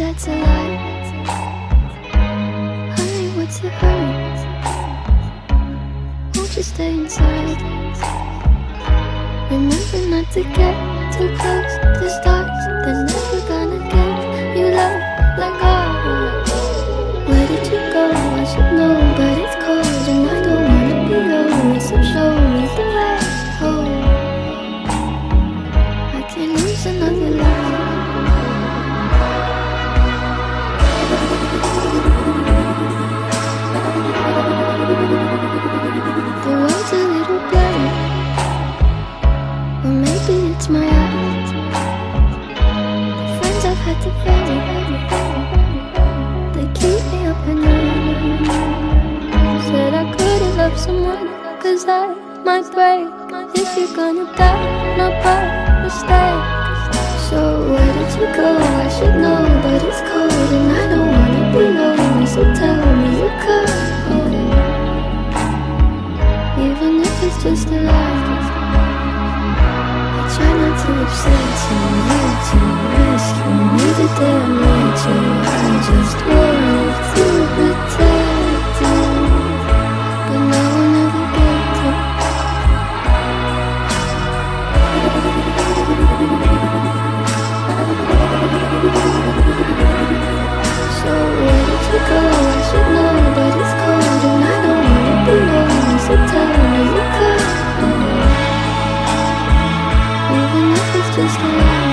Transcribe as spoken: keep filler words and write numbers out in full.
that's a lie. Honey, what's the hurry? Won't you stay inside? Remember not to get too close to stars. They're never gonna give you love like ours. Where did you go? I should know, but it's cold and I don't wanna be lonely. So show me the way home. I can't lose another life. The road's a little blurry, or maybe it's my eyes. The friends I've had to bury, they keep me up at night. Said I couldn't love someone, cause I might break. If you're gonna die, not by mistake. So where did you go? I should know, but it's cold and I don't wanna be lonely. So tell me you come, even if it's just a lie. I try not to upset you, need to rescue me the day I met you. I just wanted to protect you, but now I'll never get to. So where did you go? I should know, but it's cold and I don't wanna be lonely. So tell me you come, even if it's just a lie.